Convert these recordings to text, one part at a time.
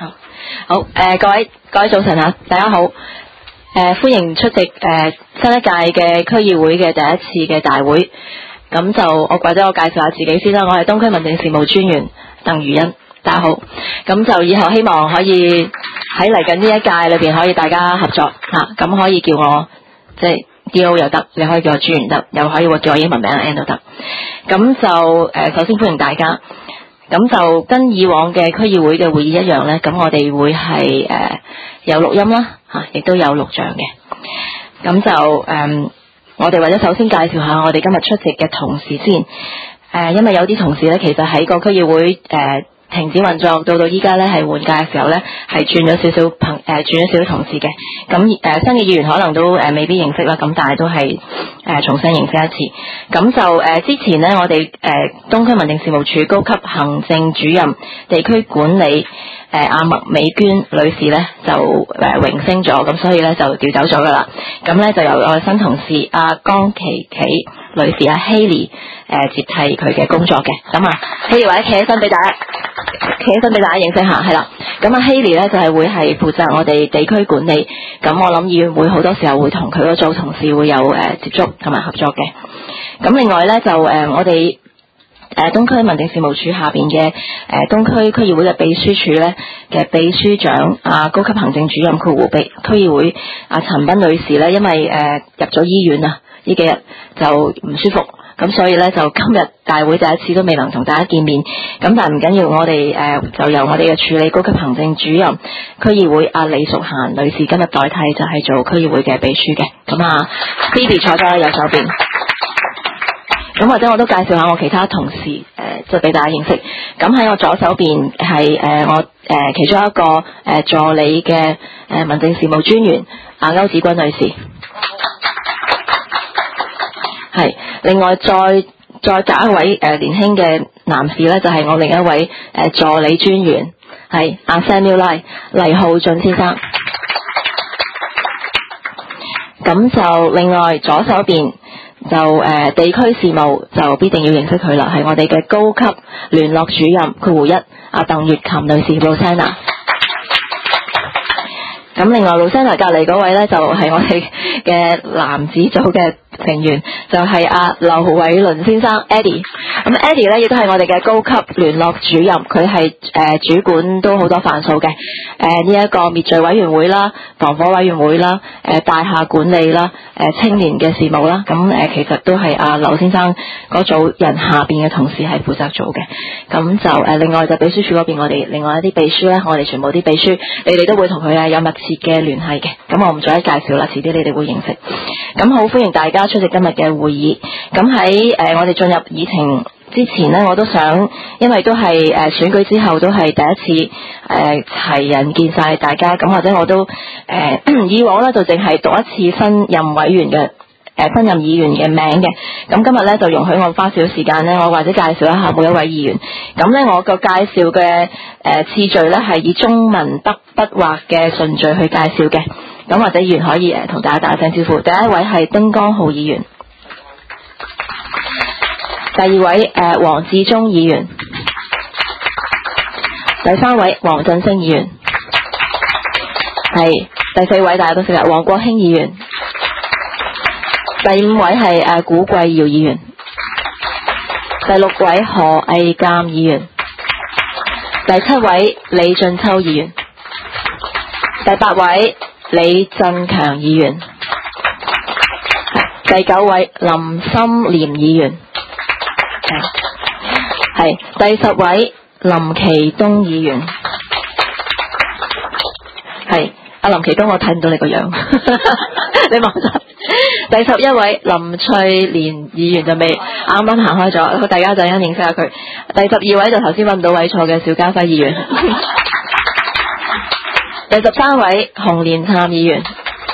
好，各位早晨啊，大家好，歡迎出席新一屆嘅區議會嘅第一次嘅大會。咁就或者我介紹下自己先啦，我係東區民政事務專員鄧如欣，大家好。咁就以後希望可以喺嚟緊呢一屆裏邊可以大家合作吓，咁可以叫我即係 D.O. 又得，你可以叫我專員得，又可以叫我英文名 N 都得。咁就首先歡迎大家。咁就跟以往嘅區議會嘅會議一樣呢，咁我哋會係有錄音啦嚇，亦都有錄像嘅。咁就我哋或者首先介紹下我哋今日出席嘅同事先。因為有啲同事呢，其實喺個區議會停止運作到依家呢係換屆嘅時候呢，係轉咗少少同事嘅。咁新嘅議員可能都未必認識啦，咁但係都係重新認識一次。咁就之前呢，我哋東區民政事務處高級行政主任地區管理阿麥美娟女士呢，就榮升咗，咁所以呢，就調走咗噶啦。咁呢，就由我哋新同事阿江琪琪女士阿希莉接替佢嘅工作嘅。咁啊希莉或者企起身俾大家認識下，係啦。咁啊希莉呢，就係會係負責我哋地區管理。咁我諗議員會好多時候會同佢嗰組同事會有接觸同埋合作嘅。咁另外呢，就我哋東區民政事務處下邊嘅東區區議會嘅秘書處呢嘅秘書長高級行政主任括弧區議會陳斌女士呢，因為入咗醫院啊，呢幾日就唔舒服，咁所以呢，就今日大會第一次都未能同大家見面。咁但係唔緊要，我哋就由我哋嘅處理高級行政主任區議會李淑嫻女士今日代替，就係做區議會嘅秘書嘅。咁Phoebe 坐咗喺右手邊。咁或者我都介紹下我其他同事，即係俾大家認識。咁喺我左手邊係我其中一個助理嘅民政事務專員歐子君女士。係，另外再隔一位年輕嘅男士呢，就係我另一位助理專員係阿 Samuel 黎浩俊先生。咁就另外左手邊就地區事務就必定要認識佢啦，係我哋嘅高級聯絡主任括弧1阿鄧月琴女士 Rosanna。咁另外 Rosanna 隔離嗰位呢，就係我哋嘅男子組嘅成員，就係阿劉偉倫先生 Eddie。咁 Eddie 呢，亦都係我哋嘅高級聯絡主任，佢係主管都好多範疇嘅，呢一個滅罪委員會啦、防火委員會啦、大廈管理啦、青年嘅事務啦。咁其實都係阿劉先生嗰組人下邊嘅同事係負責做嘅。咁就另外就秘書處嗰邊，我哋另外一啲秘書呢，我哋全部啲秘書，你哋都會同佢有密切嘅聯繫嘅。咁我唔再介紹啦，遲啲你哋會認識。咁好歡迎大家出席今日嘅會議。咁喺我哋進入議程之前呢，我都想，因為都係選舉之後都係第一次齊人見晒大家，咁或者我都以往呢就淨係讀一次新任委員嘅新任議員嘅名嘅。咁今日呢，就容許我花少時間呢，我或者介紹一下每一位議員。咁呢，我個介紹嘅次序呢，係以中文筆畫嘅順序去介紹嘅。咁或者議員可以同大家打聲招呼。第一位係丁江浩議員，第二位黃志忠議員，第三位黃振星議員，係第四位大家都識啦，黃國興議員，第五位係古桂耀議員，第六位何毅鑑議員，第七位李俊秋議員，第八位李振強議員，第九位林心廉議員，係第十位林奇東議員，係阿林奇東，我睇唔到你個樣，你望實。第11位林翠蓮議員就未啱啱行開咗，大家就一認識下佢。第12位就頭先揾唔到位坐嘅邵家輝議員。第13位洪連杉議員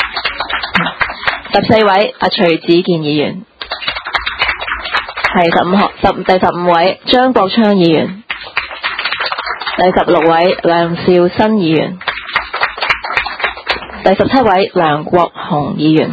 ，14位阿徐子健議員，係第15位張國昌議員，第16位梁兆新議員，第17位梁國雄議員，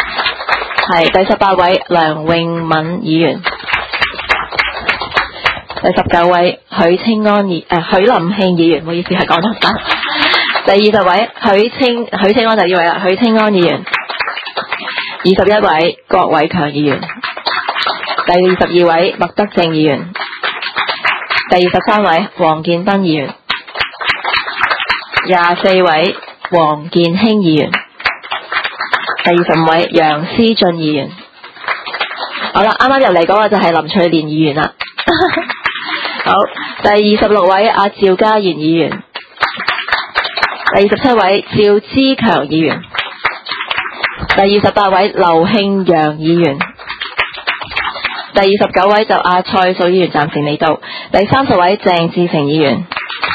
係第18位梁詠敏議員， 第19位許林慶議員，唔好意思係講錯晒。第20位許清安第二位啦，許清安議員。21位郭偉強議員。第22位麥德正議員。第23位黃建斌議員。24位黃建興議員。第25位楊思俊議員。好啦，啱啱入嚟嗰個就係林翠蓮議員啦。好，第26位阿趙家賢議員。第27位趙之強議員。第28位劉慶陽議員。第29位就阿蔡素議員暫時未到。第30位鄭志成議員。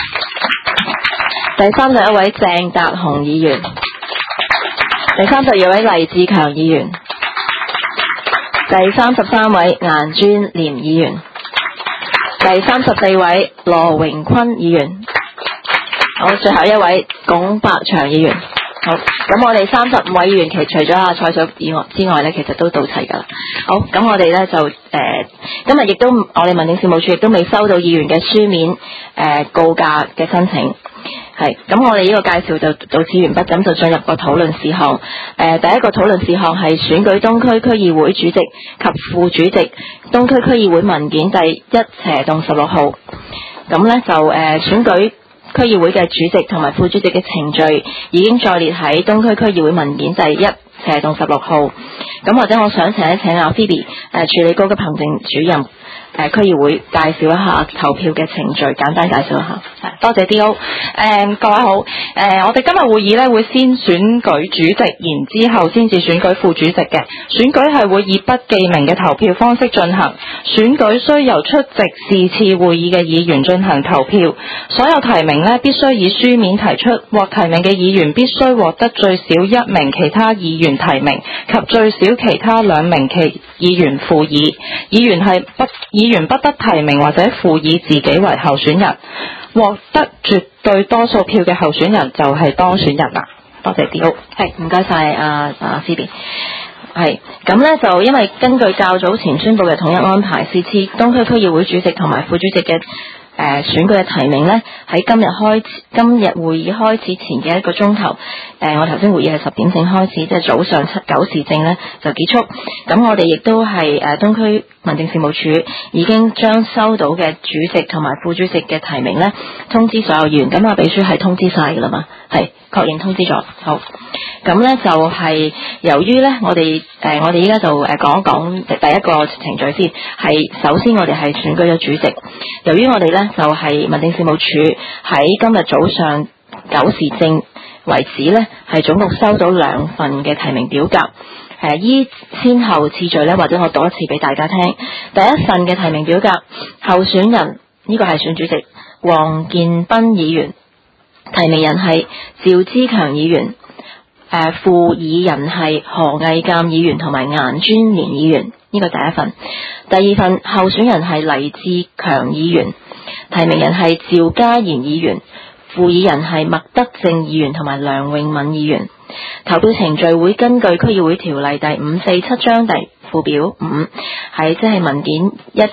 第31位鄭達鴻議員。第32位黎志強議員。第33位顏尊廉議員。第34位羅榮坤議員。好，最後一位龔伯祥議員。好，咁我哋35位議員，其實除咗阿蔡素之外呢，其實都到齊噶啦。好，咁我哋呢就今日亦都我哋民政事務處亦都未收到議員嘅書面告假嘅申請。係，咁我哋呢個介紹就到此完畢，咁就進入個討論事項。第一個討論事項係選舉東區區議會主席及副主席，東區區議會文件第1/16號。咁呢就選舉區議會嘅主席同埋副主席嘅程序已經載列喺東區區議會文件第1/16號。咁或者我想請一請阿 Phoebe 處理高級行政主任區議會介紹一下投票嘅程序，簡單介紹一下。 多謝 D.O. 各位好。我哋今日會議咧會先選舉主席，然之後先至選舉副主席嘅。選舉係會以不記名嘅投票方式進行。選舉需由出席是次會議嘅議員進行投票。所有提名咧必須以書面提出，獲提名嘅議員必須獲得最少1名其他議員提名及最少其他2名其議員附議。議員不得提名或者附議自己為候選人。獲得絕對多數票嘅候選人就係當選人啦。多謝 D.O. 係，唔該晒阿 Phoebe。係，咁呢就因為根據較早前宣布嘅統一安排，是次東區區議會主席同埋副主席嘅選舉嘅提名呢，喺今日會議開始前嘅1個鐘頭，我頭先會議係10點正開始，即係早上9時正呢就結束。咁我哋亦都係東區民政事務處已經將收到嘅主席同埋副主席嘅提名呢通知所有議員。咁啊秘書係通知晒噶啦嘛，係確認通知咗。好，咁呢就係由於呢我哋依家就講一講第一個程序先。係首先我哋係選舉咗主席。由於我哋呢就係民政事務處喺今日早上9時正為止呢係總共收到2份嘅提名表格。依先後次序呢，或者我讀一次俾大家聽。第一份嘅提名表格，候選人呢個係選主席黃建斌議員，提名人係趙之強議員，附議人係何毅鑑議員同埋顏尊廉議員，呢個第一份。第二份候選人係黎志強議員，提名人係趙家賢議員，附議人係麥德正議員同埋梁永敏議員。投票程序會根據區議會條例第547章第附表5，係即係文件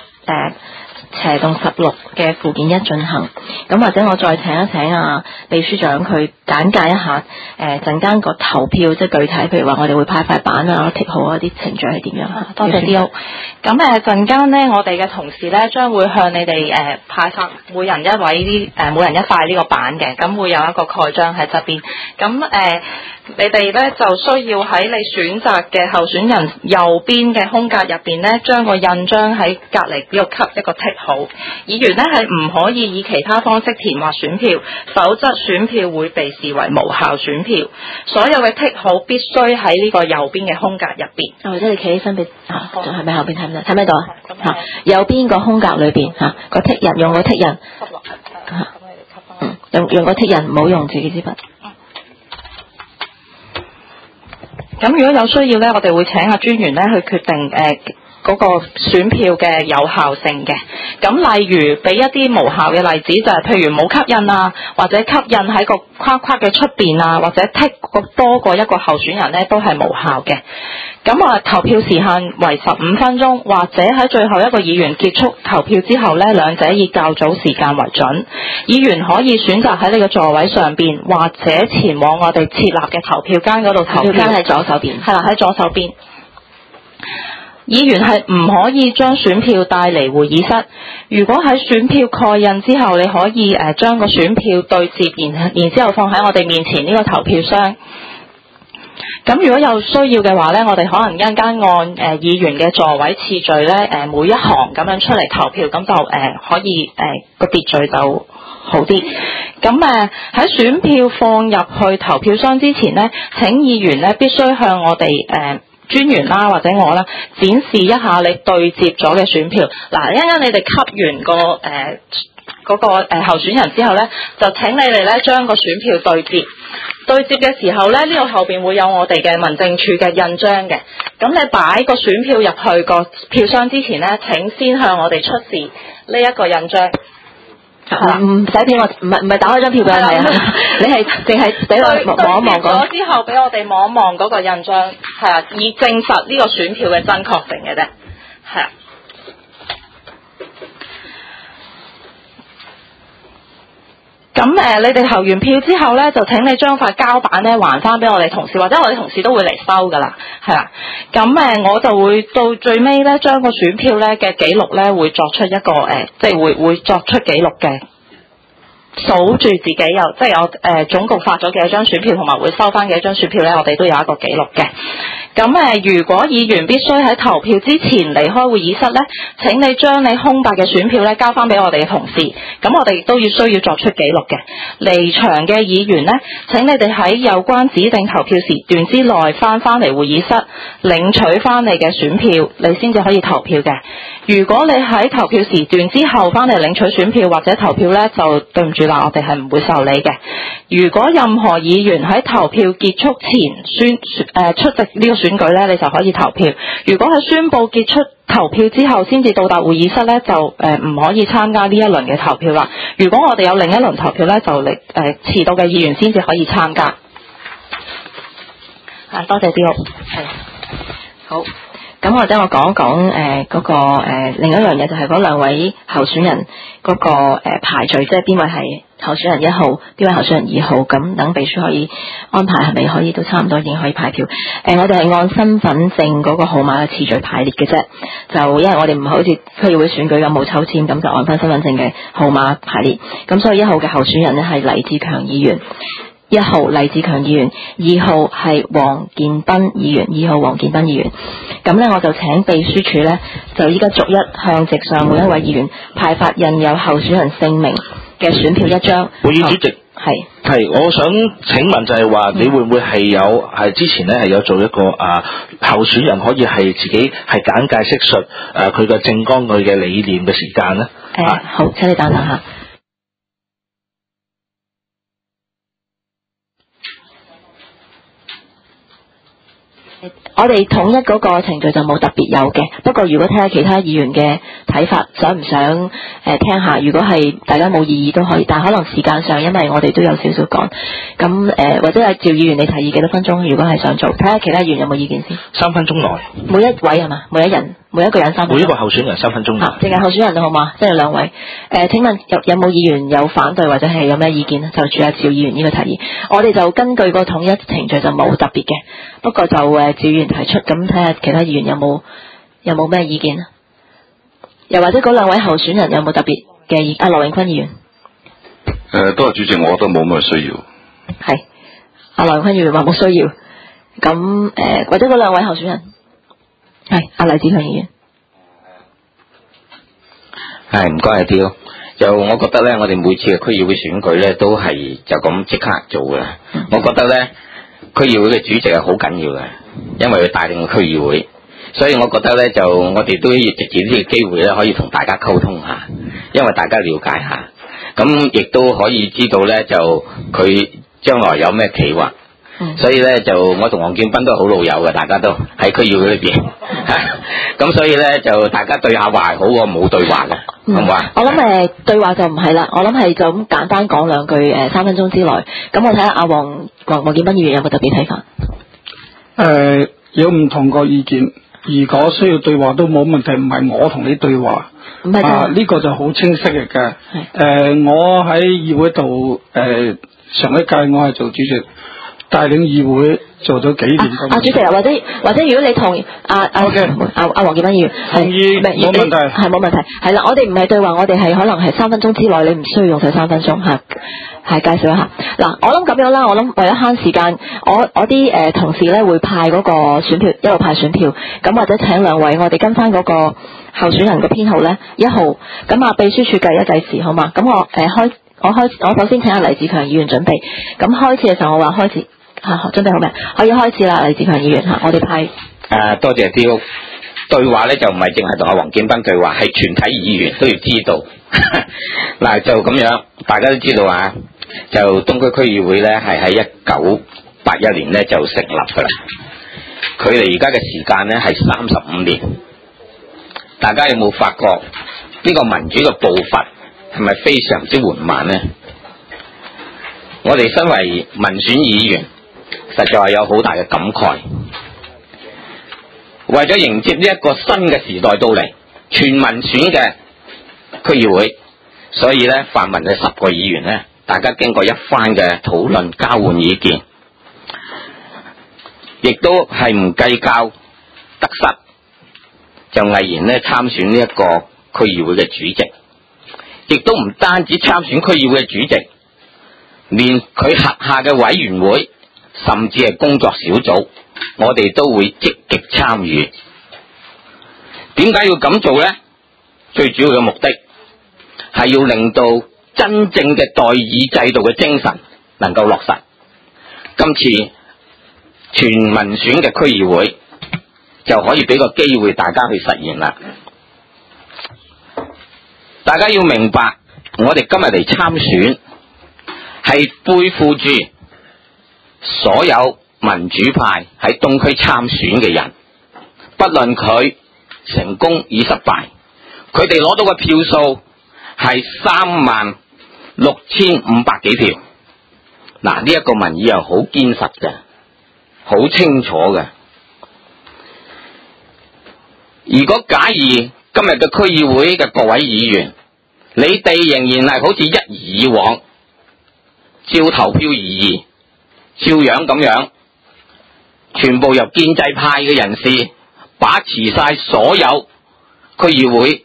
1/16嘅附件1進行。咁或者我再請一請秘書長佢簡介一下陣間個投票，即係具體譬如話我哋會派塊板啊、剔號啊啲程序係點樣。 多謝 D.O. 咁陣間呢，我哋嘅同事呢將會向你哋派發每人一塊呢個板嘅，咁會有一個蓋章喺側邊。咁你哋呢就需要喺你選擇嘅候選人右邊嘅空格入邊呢，將個印章喺隔離呢個給一個剔號。議員呢係唔可以以其他方式填劃選票，否則選票會被視為無效選票。所有嘅剔號必須喺呢個右邊嘅空格入邊。 或者你企起身俾係咪後邊睇唔到？睇唔睇到啊？右邊個空格裏邊個剔印，用個剔印。用個剔印，唔好用自己支筆。 咁如果有需要呢，我哋會請專員呢去決定嗰個選票嘅有效性嘅。咁例如俾一啲無效嘅例子，就係譬如冇吸引啊，或者吸引喺個框框嘅出邊啊，或者剔多過一個候選人呢，都係無效嘅。咁投票時限為15分鐘，或者喺最後一個議員結束投票之後呢，兩者以較早時間為準。議員可以選擇喺你嘅座位上邊，或者前往我哋設立嘅投票間嗰度投票。 投票間喺左手邊。 係啦，喺左手邊。議員係唔可以將選票帶嚟會議室。如果喺選票蓋印之後，你可以將個選票對接，然之後放喺我哋面前呢個投票箱。咁如果有需要嘅話呢，我哋可能一陣間按議員嘅座位次序呢，每一行咁樣出嚟投票，咁就可以個秩序就好啲。咁喺選票放入去投票箱之前呢，請議員呢必須向我哋專員啦或者我啦展示一下你對接咗嘅選票。嗱，一陣間你哋吸完嗰個候選人之後呢，就請你哋呢將個選票對接。對接嘅時候呢，呢個後邊會有我哋嘅民政處嘅印章嘅。咁你擺個選票入去個票箱之前呢，請先向我哋出示呢一個印章。 唔使俾我，唔係打開張票俾我睇啊！你係淨係俾我望一望咗之後，俾我哋望一望嗰個印章，係啊，以證實呢個選票嘅真確性嘅啫，係啊。咁你哋投完票之後呢，就請你將塊膠板呢還翻俾我哋同事，或者我哋同事都會嚟收噶啦，係啦。咁我就會到最尾呢，將個選票呢嘅記錄呢會作出一個即係會作出記錄嘅。數住自己即係我總共發咗幾多張選票，同埋會收翻幾多張選票呢，我哋都有一個記錄嘅。咁如果議員必須喺投票之前離開會議室呢，請你將你空白嘅選票呢交翻俾我哋嘅同事，咁我哋亦都需要作出記錄嘅。離場嘅議員呢，請你哋喺有關指定投票時段之內翻嚟會議室領取翻你嘅選票，你先至可以投票嘅。如果你喺投票時段之後翻嚟領取選票或者投票呢，就對唔住啦，我哋係唔會受理嘅。如果任何議員喺投票結束前出席呢個選舉呢，你就可以投票。如果係宣佈結束投票之後先至到達會議室呢，就唔可以參加呢一輪嘅投票啦。如果我哋有另一輪投票呢，就遲到嘅議員先至可以參加。多謝啲係好。咁或者我講一講嗰個另一樣嘢，就係嗰兩位候選人嗰個排序，即係邊位係候選人1號，邊位候選人2號，咁等秘書可以安排係咪可以都差唔多已經可以派票。我哋係按身份證嗰個號碼嘅次序排列嘅啫，就因為我哋唔係好似區議會選舉咁冇抽籤，咁就按翻身份證嘅號碼排列。咁所以1號嘅候選人呢係黎志強議員。1號黎志強議員，2號係黃建斌議員，2號黃建斌議員。咁呢，我就請秘書處呢，就依家逐一向席上每一位議員派發印有候選人姓名嘅選票1張。 會議主席係，我想請問就係話，你會唔會係有之前呢係有做一個候選人可以係自己係簡介釋述佢嘅政綱佢嘅理念嘅時間呢？ 好，請你等等下。我哋統一嗰個程序就冇特別有嘅，不過如果睇下其他議員嘅睇法，想唔想聽下？如果係大家冇異議都可以，但可能時間上，因為我哋都有少少趕，咁或者係趙議員你提議幾多分鐘？如果係想做，睇下其他議員有冇意見先。 3分鐘內。每一位係嘛？每一個人3分鐘。 每一個候選人3分鐘內。 淨係候選人好嘛？即係2位。請問有冇議員有反對或者係有咩意見？就住阿趙議員呢個提議，我哋就根據個統一程序就冇特別嘅，不過就趙議員提出，咁睇下其他議員有冇咩意見，又或者嗰2位候選人有冇特別嘅意見？羅永坤議員。 多謝主席，我覺得冇乜需要。 係，羅永坤議員話冇需要，咁或者嗰2位候選人，係黎志強議員。 係，唔該阿啲咯。就我覺得咧，我哋每次嘅區議會選舉咧，都係就咁即刻做嘅。我覺得咧，區議會嘅主席係好緊要嘅，因為佢帶領個區議會，所以我覺得咧，就我哋都要藉住呢個機會咧，可以同大家溝通下，因為大家了解下，咁亦都可以知道咧，就佢將來有咩企劃。所以咧就我同黃建斌都好老友嘅，大家都喺區議會裏邊。 咁所以咧就大家對下話係好過冇對話嘅，好唔好啊？ 我諗對話就唔係啦，我諗係就咁簡單講兩句3分鐘之內。咁我睇下阿黃建斌議員有冇特別睇法？ 有唔同個意見，如果需要對話都冇問題，唔係我同你對話。 唔係呢個就好清晰嘅。我喺議會度上一屆我係做主席，帶領議會做咗幾年咁。 主席或者如果你同阿黃建斌議員同意冇問題， 係冇問題。係啦，我哋唔係對話，我哋係可能係3分鐘之內，你唔需要用晒3分鐘嚇。係介紹一下嗱，我諗咁樣啦，我諗為咗慳時間，我啲同事咧會派嗰個選票，一路派選票，咁或者請兩位，我哋跟翻嗰個候選人嘅編號咧1號，咁秘書處計一計時好嘛？咁我首先請阿黎志強議員準備，咁開始嘅時候我話開始準備好未？可以開始啦，黎志強議員嚇，我哋派。 多謝啲對話咧，就唔係淨係同阿黃建斌對話，係全體議員都要知道。嗱就咁樣，大家都知道啊。就東區區議會咧係喺1981年咧就成立噶啦，距離而家嘅時間咧係35年。大家有冇發覺呢個民主嘅步伐係咪非常之緩慢呢？我哋身為民選議員，實在係有好大嘅感慨。為咗迎接呢一個新嘅時代到嚟，全民選嘅區議會，所以咧泛民嘅10個議員咧，大家經過一番嘅討論交換意見，亦都係唔計較得失，就毅然咧參選呢一個區議會嘅主席，亦都唔單止參選區議會嘅主席，連佢轄下嘅委員會甚至係工作小組，我哋都會積極參與。點解要咁做呢？最主要嘅目的係要令到真正嘅代議制度嘅精神能夠落實。今次全民選嘅區議會就可以俾個機會大家去實現啦。大家要明白，我哋今日嚟參選係背負住所有民主派喺東區參選嘅人，不論佢成功與失敗，佢哋攞到嘅票數係36500幾票。嗱，呢一個民意係好堅實嘅，好清楚嘅。如果假如今日嘅區議會嘅各位議員，你哋仍然係好似一如以往照投票而議，照樣咁樣，全部由建制派嘅人士把持晒所有區議會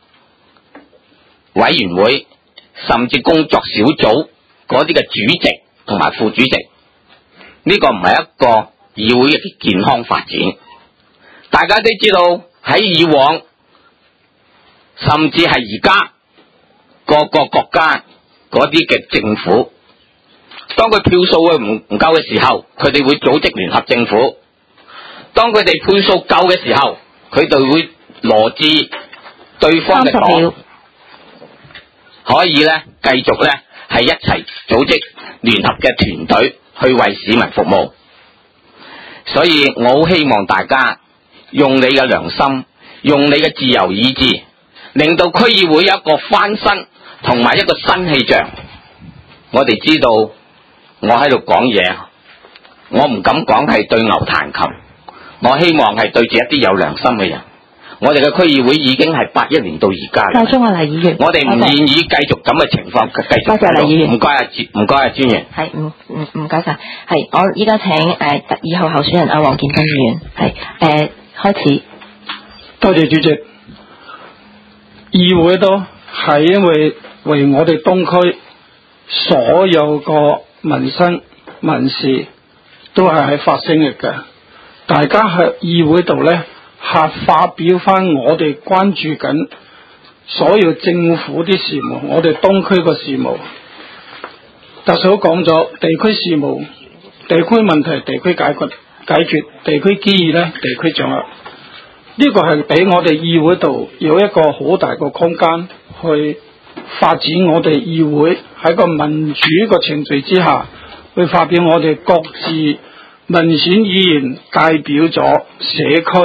委員會甚至工作小組嗰啲嘅主席同埋副主席，呢個唔係一個議會嘅健康發展。大家都知道喺以往甚至係而家各個國家嗰啲嘅政府，當佢票數唔夠嘅時候，佢哋會組織聯合政府；當佢哋票數夠嘅時候，佢哋會羅致對方嘅黨，可以咧繼續咧係一齊組織聯合嘅團隊去為市民服務。所以我好希望大家用你嘅良心，用你嘅自由意志，令到區議會有一個翻身同埋一個新氣象。我哋知道我喺度講嘢，我唔敢講係對牛彈琴，我希望係對住一啲有良心嘅人。我哋嘅區議會已經係81年到而家啦。 中啊，黎議員， 我哋唔願意繼續咁嘅情況繼續。 多謝黎議員。 唔該啊，專員。 係唔該晒。係我依家請2號候選人阿黃建斌議員係開始。 多謝主席。議會都係因為我哋東區所有個民生民事都係喺發聲力嘅，大家喺議會度呢，係發表翻我哋關注緊所有政府啲事務，我哋東區個事務。特首講咗地區事務、地區問題、地區解決、地區機遇呢，地區掌握。呢個係俾我哋議會度有一個好大個空間去發展我哋議會喺個民主個程序之下，去發表我哋各自民選議員代表咗社區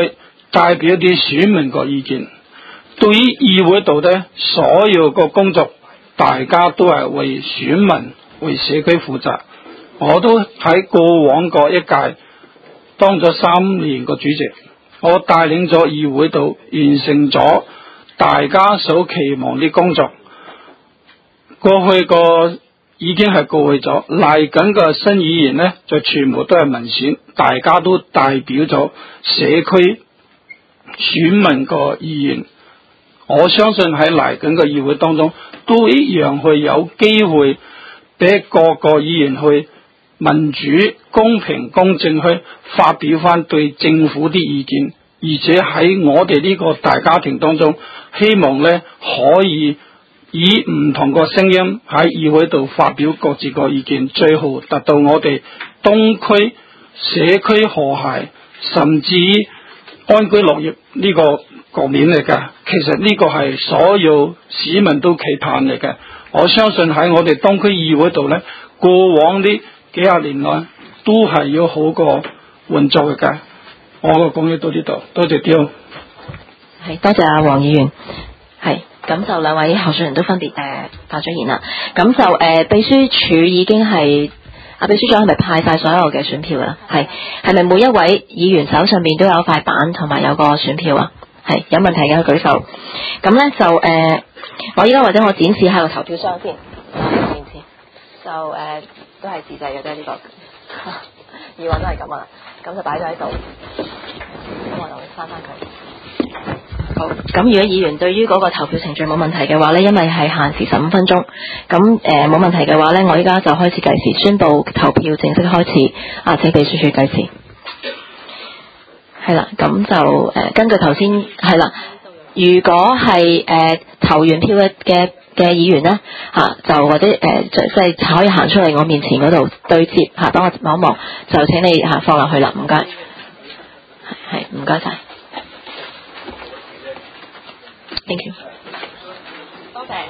代表啲選民個意見。對於議會度呢，所有個工作，大家都係為選民、為社區負責。我都喺過往個一屆當咗3年個主席，我帶領咗議會度完成咗大家所期望啲工作。過去個已經係過去咗，嚟緊個新議員呢，就全部都係民選，大家都代表咗社區選民個意願。我相信喺嚟緊個議會當中，都一樣去有機會俾各個議員去民主、公平、公正去發表翻對政府啲意見，而且喺我哋呢個大家庭當中，希望呢可以以唔同個聲音喺議會度發表各自個意見，最後達到我哋東區社區和諧，甚至安居樂業呢個局面嚟㗎。其實呢個係所有市民都期盼嚟嘅。我相信喺我哋東區議會度呢，過往呢幾廿年來都係要好過運作嘅。我個講嘢到呢度，多謝刁。 係，多謝阿黃議員。係，咁就兩位候選人都分別發咗言啦。咁就秘書處已經係秘書長係咪派晒所有嘅選票啦？係咪每一位議員手上面都有塊板同埋有個選票啊？係，有問題嘅舉手。咁咧就我依家或者我展示下個投票箱先，就都係自製嘅啫呢個，以往都係咁啊。咁就擺咗喺度，咁我就翻佢。好，咁如果議員對於嗰個投票程序冇問題嘅話呢，因為係限時15分鐘，咁冇問題嘅話呢，我依家就開始計時，宣布投票正式開始。請秘書處計時。係啦，咁就根據頭先係啦，如果係投完票嘅議員呢，就或者即係可以行出嚟我面前嗰度對接幫我望一望，就請你放落去啦，唔該。係唔該晒。Thank you。多謝。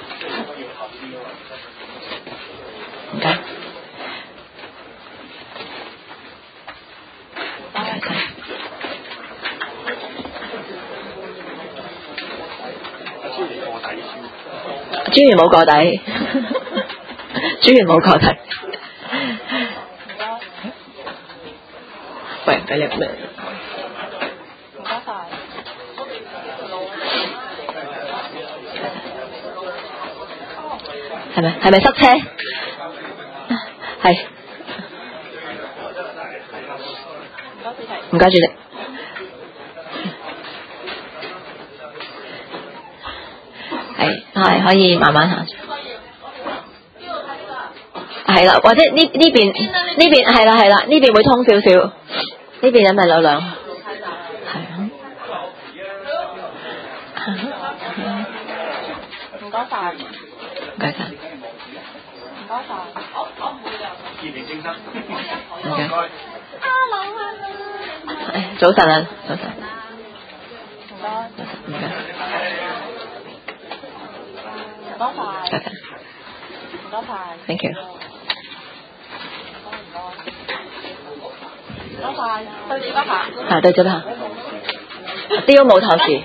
唔該。專員冇過底，專員冇過底。喂，俾你咩？唔該晒。係咪塞車？係。唔該主席。係可以慢慢行。係啦，或者呢邊係啦，呢邊會通少少，呢邊有咪流量？係啊。唔該晒。唔該晒。唔該晒。唔該。早晨啊，早晨。唔該。唔該。唔該晒。唔該晒。Thank you。唔該晒。對接一下。係對接一下。雕冇透視。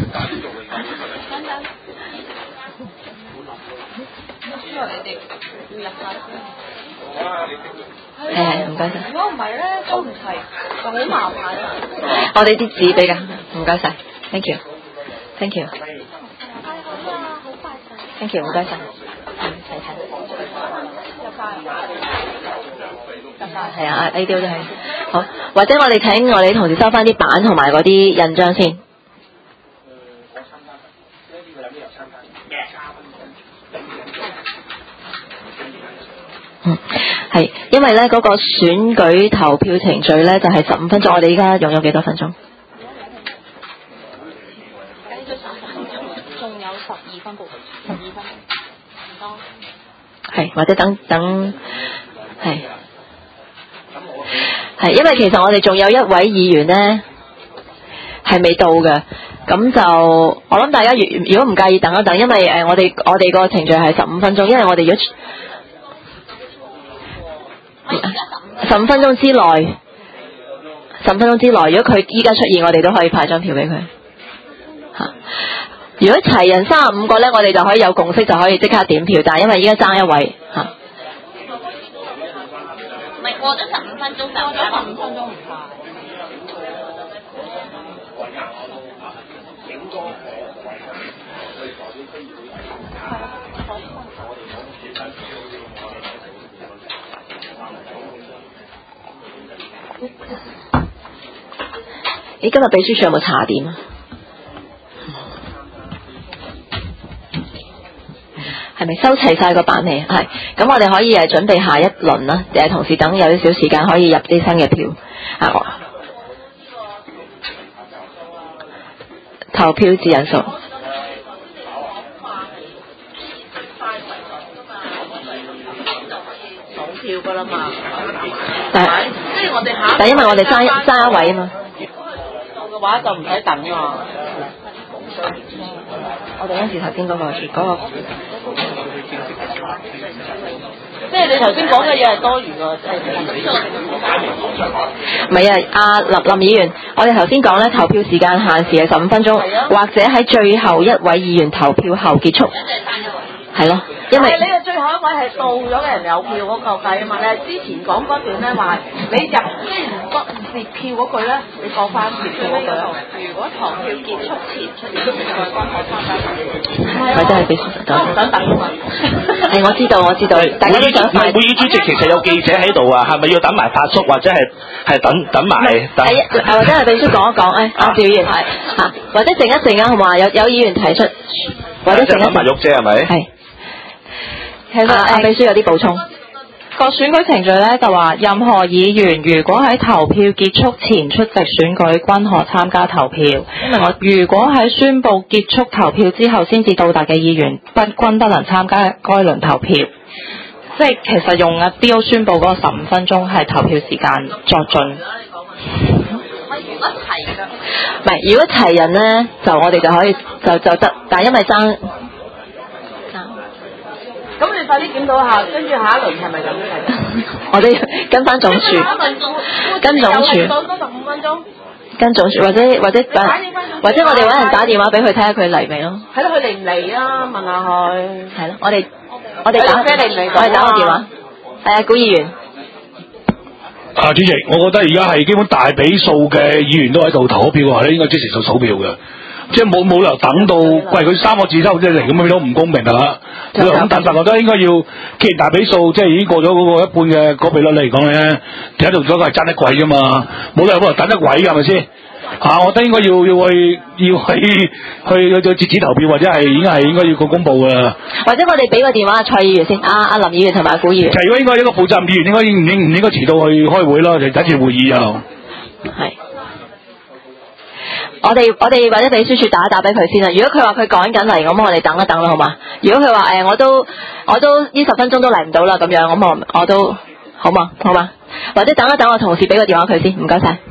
係，唔該晒。如果唔係咧，都唔齊，就好麻煩。我哋啲紙俾㗎，唔該晒 ，thank you，thank you。好啊，好快就。thank you， 唔該晒。齊齊。入翻。係啊 ，A 雕都係。好，或者我哋請我哋同事收翻啲板同埋嗰啲印章先。係，因為咧嗰個選舉投票程序咧就係15分鐘，我哋依家用咗幾多分鐘？仲有12分半，12分，唔該。係，或者等，係，因為其實我哋仲有一位議員咧係未到嘅，咁就我諗大家如果唔介意等一等，因為我哋個程序係15分鐘，因為我哋如果15分鐘之內 15分鐘之內，如果佢依家出現，我哋都可以派張票俾佢嚇。如果齊人35個咧，我哋就可以有共識，就可以即刻點票。但係因為依家爭一位嚇， 唔係過咗15分鐘就過咗15分鐘唔派。 咦，今日秘書處有冇茶點啊？係咪收齊晒個版嚟？係，咁我哋可以準備下一輪啦。同時等有啲小時間可以入啲新嘅票。投票至人數。 數票㗎啦嘛。 但係因為我哋爭一位啊嘛。 嘅話就唔使等啊。 我哋嗰時頭先嗰個， 即係你頭先講嘅嘢係多餘㗎， 唔係啊，阿林議員，我哋頭先講咧投票時間限時係15分鐘，或者喺最後一位議員投票後結束。係咯，因為你嘅最後一位係到咗嘅人有票嗰嚿計啊嘛，你係之前講嗰段咧話你入即係唔截票嗰句咧，你過翻截票嗰句。如果投票結束前出現再關口參加投票， 或者係俾唔想等啊嘛。 係我知道，大家都想快。 會議主席其實有記者喺度啊，係咪要等埋發叔或者係等埋？ 或者係秘書講一講，阿趙議員係嚇，或者靜一靜啊，好嘛？有議員提出，或者靜一靜。 埋玉姐係咪？ 係。 其實秘書有啲補充。 個選舉程序咧就話，任何議員如果喺投票結束前出席選舉，均可參加投票。如果喺宣佈結束投票之後先至到達嘅議員，均不能參加該輪投票。即係其實用阿 Bill 宣佈嗰個15分鐘係投票時間作盡。 唔係，如果齊人咧，就我哋就可以就得，但係因為爭。 咁你快啲檢討下，跟住下一輪係咪咁樣嚟？ 我哋跟翻總署，跟總署。 到15分鐘。 跟總署或者我哋揾人打電話俾佢睇下佢嚟未咯。 係咯，佢嚟唔嚟啊？問下佢。 係咯，我哋打個電話。係啊，古議員。 主席，我覺得而家係基本大比數嘅議員都喺度投票嘅話咧，應該即時就數票嘅。即係冇理由等到，喂佢3個字收即嚟咁樣都唔公平㗎啦。咁但係我覺得應該要，既然大比數即係已經過咗嗰個一半嘅嗰比率嚟講咧，喺度咗個係爭一位啫嘛，冇理由等一位㗎係咪先？我覺得應該要去截止投票或者係已經係應該要個公佈㗎啦。 或者我哋俾個電話蔡議員先，阿林議員同埋古議員。 其實如果應該一個負責任議員唔應該遲到去開會咯，就第一次會議又。 係。我哋或者秘書處打一打俾佢先啦。如果佢話佢趕緊嚟，咁我哋等一等啦，好嘛？如果佢話我都呢10分鐘都嚟唔到啦，咁樣咁我都好嘛？或者等一等，我同事俾個電話佢先，唔該晒。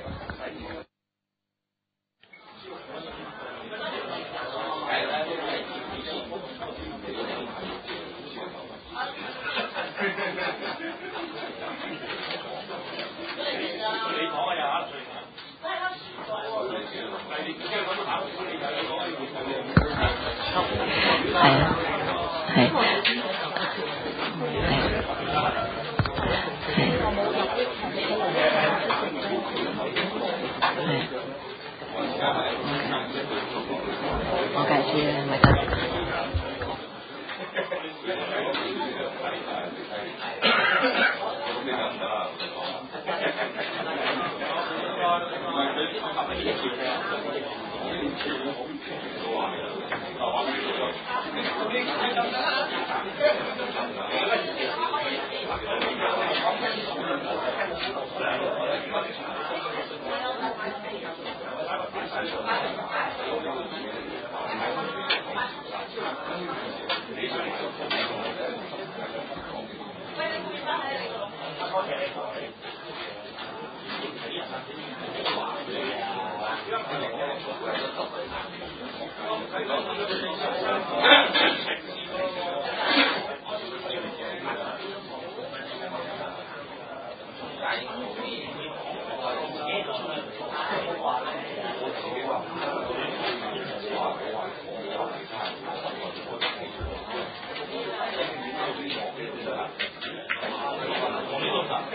我計知啦，咪得。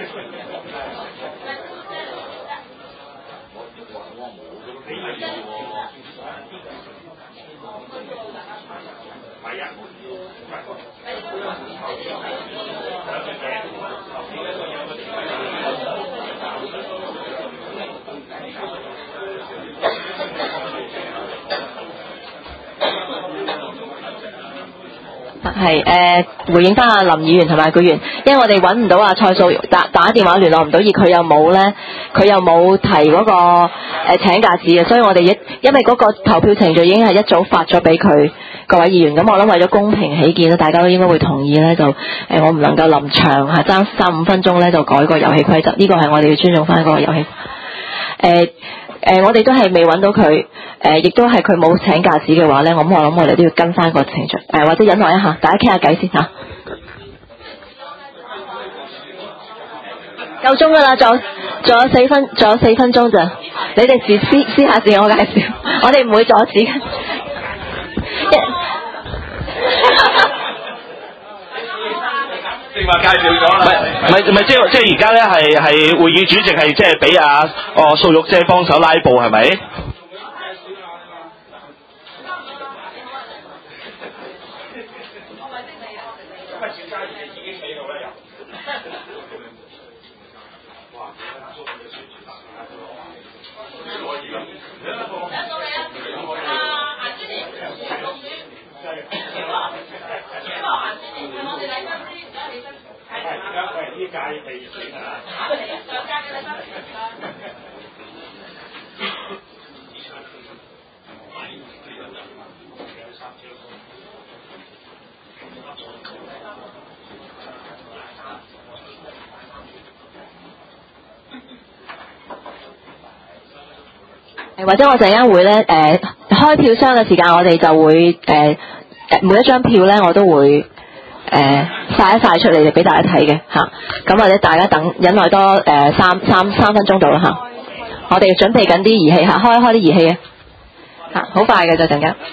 係回應翻阿林議員同埋佢員，因為我哋揾唔到阿蔡素打電話聯絡唔到，而佢又冇提嗰個請假紙嘅，所以我哋因為嗰個投票程序已經係一早發咗俾佢各位議員，咁我諗為咗公平起見咧，大家都應該會同意咧，就我唔能夠臨場係爭3-5分鐘咧就改個遊戲規則，呢個係我哋要尊重翻嗰個遊戲。我哋都係未揾到佢，亦都係佢冇請假紙嘅話咧，我諗我哋都要跟翻個程序，或者忍耐一下，大家傾下偈先嚇。夠鐘㗎啦，仲有4分鐘咋，你哋私下自我介紹，我哋唔會阻止嘅。 正話介紹咗啦，唔係即係而家咧係會議主席係即係俾素玉姐幫手拉布係咪？ 或者我陣間會咧開票箱嘅時間，我哋就會每一張票咧我都會曬一曬出嚟俾大家睇嘅嚇，咁或者大家忍耐多三分鐘到啦嚇，我哋準備緊啲儀器嚇，開啲儀器啊嚇，好快嘅就陣間。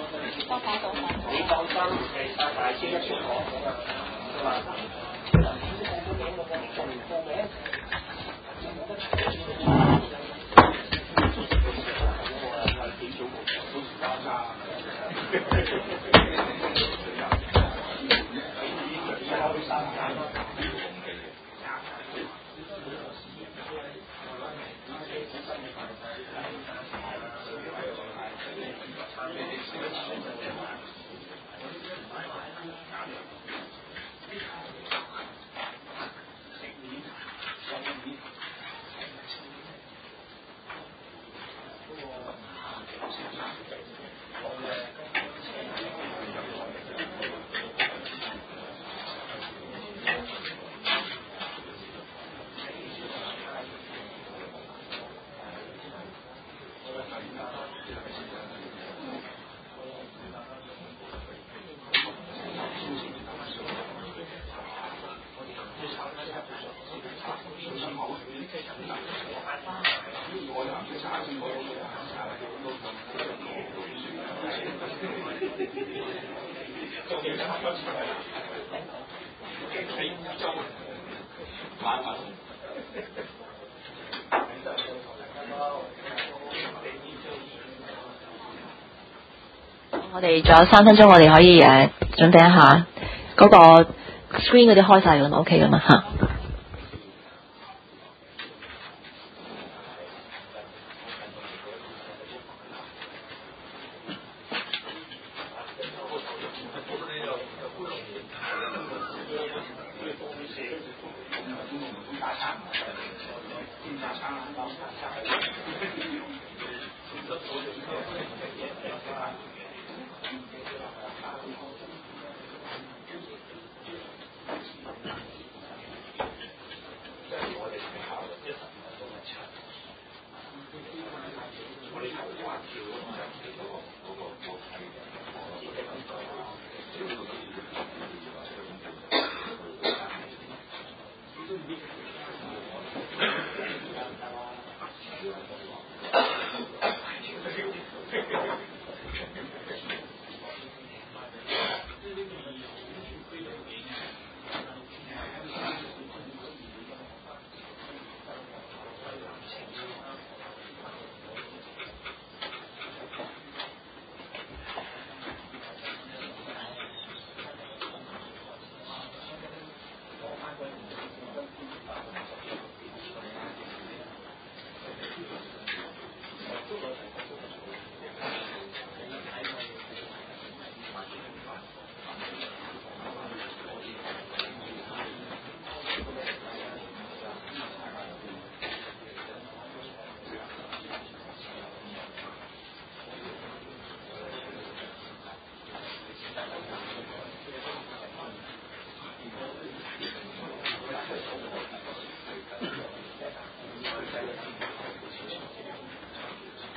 我哋仲有3分鐘，我哋可以準備一下嗰個 screen 嗰啲開晒㗎嘛 ，OK 㗎嘛嚇。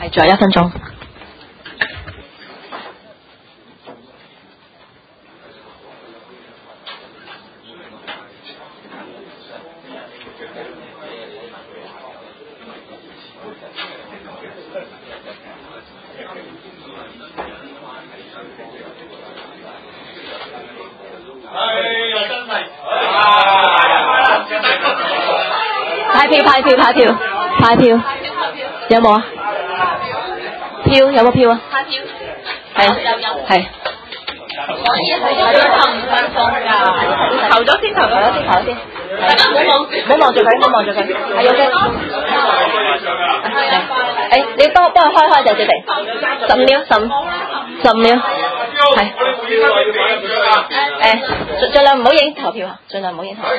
係，仲有1分鐘。派票，有冇啊？票有冇票啊？係係。 可以係有5分鐘㗎，投咗先。 大家唔好望住佢，係有嘅。你幫佢開就決定。15秒，15秒。係。盡量唔好影投票啊！盡量唔好影投票。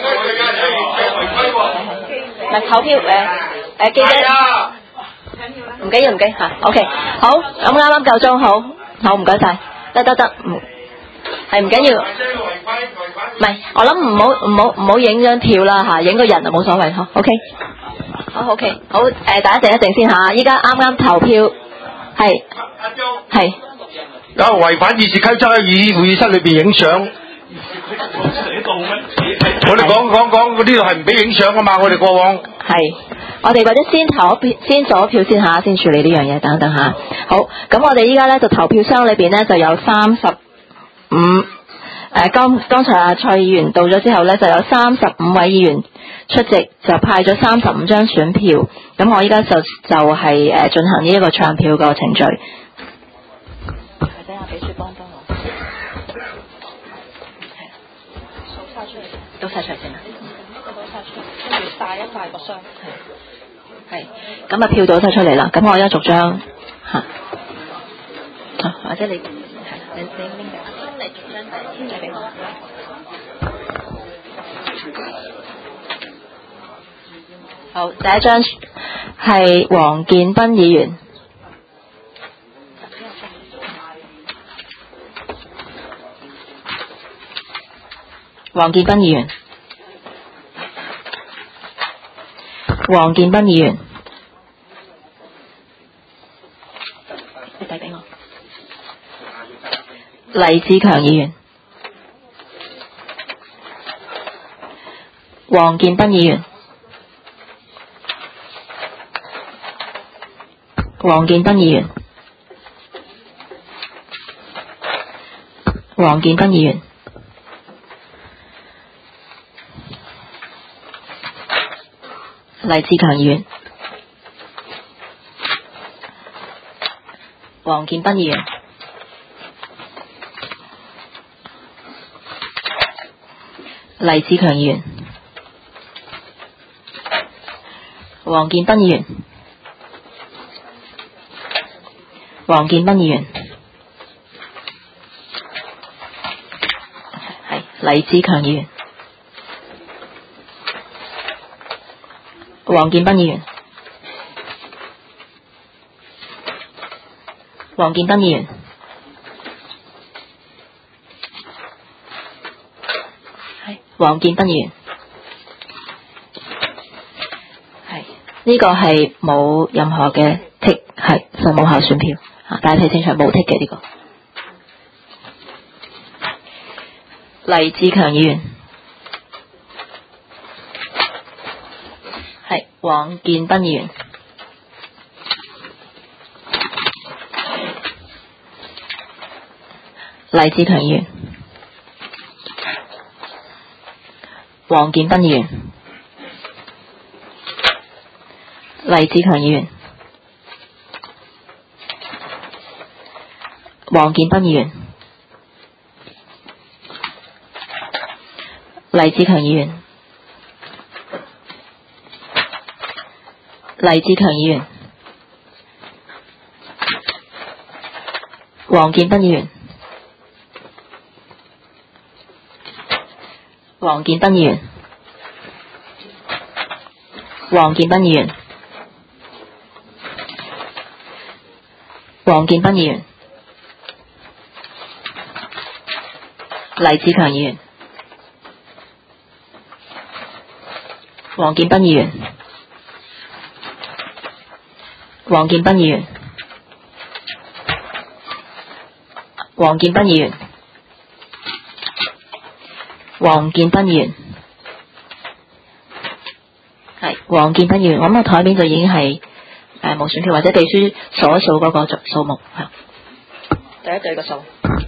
唔係投票記者。唔緊要嚇。OK， 好，咁啱啱夠鐘，好唔該晒，得，係唔緊要。唔係，我諗唔好影張票啦嚇，影個人就冇所謂嚇。OK， 好 OK， 好大家靜一靜先嚇，依家啱啱投票係。 有違反議事規則喺會議室裏邊影相。我哋講呢度係唔俾影相噶嘛，我哋過往。 係，我哋或者先數票先嚇，先處理呢樣嘢，等等嚇。好，咁我哋依家咧就投票箱裏邊咧就有35。剛才阿蔡議員到咗之後咧，就有35位議員出席，就派咗35張選票。咁我依家就係進行呢一個唱票個程序。或者阿秘書幫我。倒晒出嚟先啦。倒晒出嚟，跟住晒一塊個箱。係。咁啊票倒晒出嚟啦。咁我而家逐張嚇。或者你拎嘅。嚟逐張簽嚟俾我。好，第一張係黃建斌議員。黃建斌議員，你遞俾我。黎志強議員，黃建斌議員，黃建斌議員，黃建斌議員。黎志強議員，黃建斌議員，黎志強議員，黃建斌議員，黃建斌議員，係黎志強議員。黃建斌議員，黃建斌議員，係黃建斌議員，係呢個係冇任何嘅剔，係實無效選票啊！大家睇清楚，冇剔嘅呢個。黎志強議員。黃建斌議員，黎志強議員，黃建斌議員，黎志強議員，黃建斌議員，黎志強議員。黎志強議員，黃建斌議員，黃建斌議員，黃建斌議員，黃建斌議員，黎志強議員，黃建斌議員。黃建斌議員， 黃建斌議員，黃建斌議員，係黃建斌議員。我諗我台面就已經係冇選票，或者秘書數一數嗰個數目，對一對個數。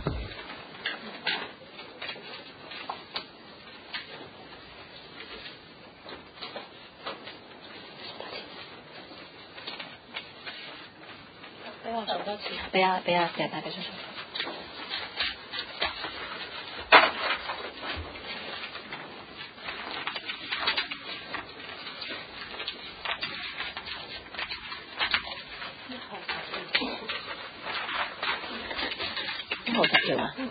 俾我數多次，俾大秘書數。1號10票啊？2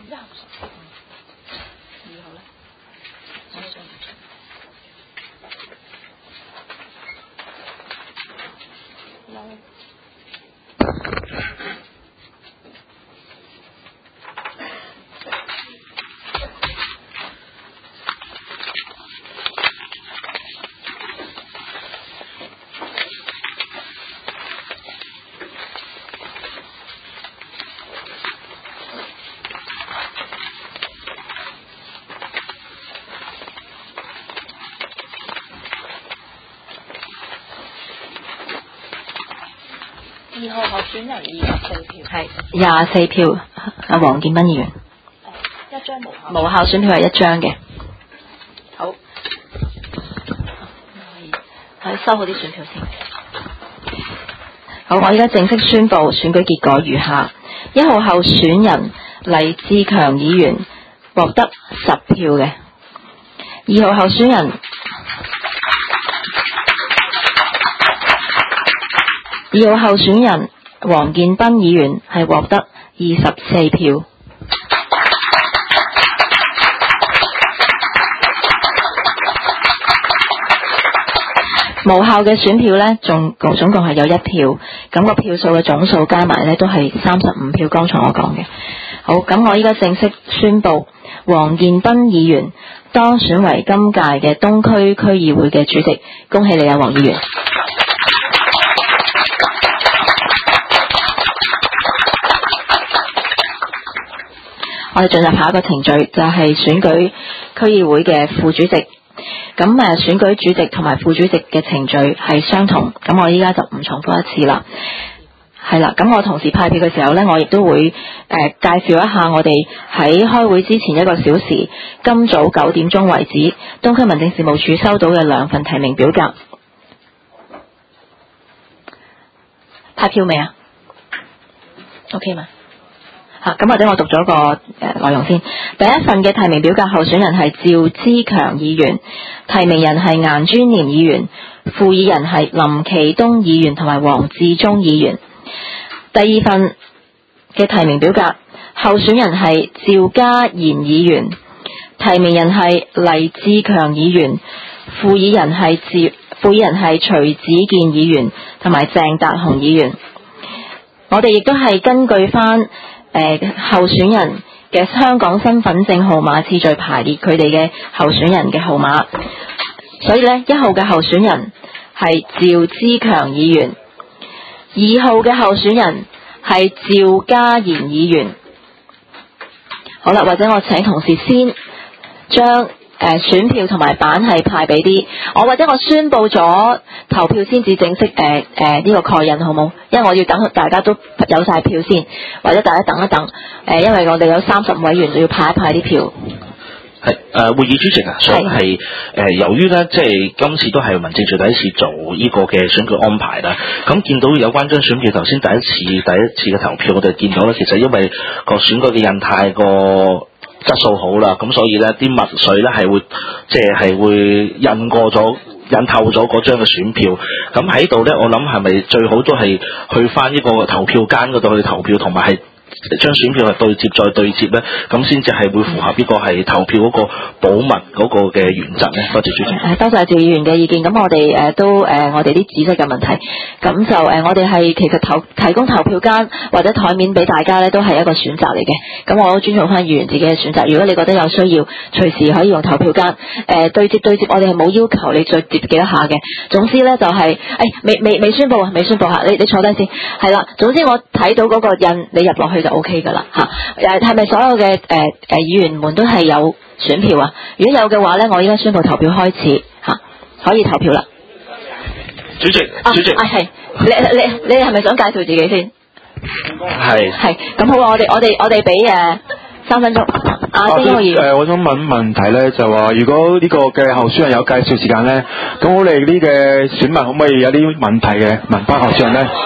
號咧？我都想唔出。2號候選人24票，係24票。阿黃建斌議員，一張無效選票係1張嘅。好，係收好啲選票先。好，我而家正式宣布選舉結果如下：1號候選人黎志強議員獲得10票嘅，2號候選人。2號候選人黃建斌議員係獲得24票。無效嘅選票呢，總共係有1票，咁個票數嘅總數加埋呢都係35票。剛才我講嘅。好，咁我依家正式宣布黃建斌議員當選為今屆嘅東區區議會嘅主席，恭喜你啊，黃議員！我哋進入下一個程序，就係選舉區議會嘅副主席。咁選舉主席同埋副主席嘅程序係相同。咁我依家就唔重複一次啦。係啦，咁我同時派票嘅時候呢，我亦都會介紹一下我哋喺開會之前1個小時，今早9點鐘為止，東區民政事務處收到嘅2份提名表格。派票未啊 ？OK 嘛？咁或者我讀咗個內容先。第一份嘅提名表格候選人係趙之強議員，提名人係顏尊廉議員，副議人係林奇東議員同埋黃志忠議員。第二份嘅提名表格候選人係趙家賢議員，提名人係黎志強議員，副議人係徐子健議員同埋鄭達鴻議員。我哋亦都係根據翻候選人嘅香港身份證號碼次序排列佢哋嘅候選人嘅號碼，所以呢，1號嘅候選人係趙之強議員，2號嘅候選人係趙家賢議員。好啦，或者我請同事先將選票同埋版係派俾啲我，或者我宣布咗投票先至正式呢個蓋印，好冇？因為我要等大家都有晒票先，或者大家等一等因為我哋有30委員就要派一派啲票。 係會議主席啊，想係由於咧，即係今次都係民政處第一次做呢個嘅選舉安排啦。咁見到有關張選票，頭先第一次嘅投票，我哋見到咧，其實因為個選舉嘅印太個質素好啦，咁所以咧啲墨水咧係會印透咗嗰張嘅選票。咁喺度咧，我諗係咪最好都係去翻呢個投票間嗰度去投票，同埋係將選票係對接再對接咧，咁先至係會符合呢個係投票嗰個保密嗰個嘅原則咧。多謝主席。 多謝趙議員嘅意見。咁我哋我哋啲紙質嘅問題，咁就我哋係其實提供投票間或者台面俾大家咧，都係一個選擇嚟嘅。咁我都尊重翻議員自己嘅選擇。如果你覺得有需要，隨時可以用投票間對接，我哋係冇要求你再疊幾多下嘅。總之咧就係未宣佈啊，未宣佈下，你坐低先。係啦，總之我睇到嗰個印，你入落去就 OK 㗎啦嚇。係咪所有嘅議員們都係有選票啊？如果有嘅話咧，我依家宣布投票開始嚇，可以投票啦。 主席， 係你係咪想介紹自己先？係咁好啊！我哋俾3分鐘。丁國儀， 我想問題咧，就話如果呢個嘅候選人有介紹時間咧，咁我哋呢嘅選民可唔可以有啲問題嘅問翻候選人咧？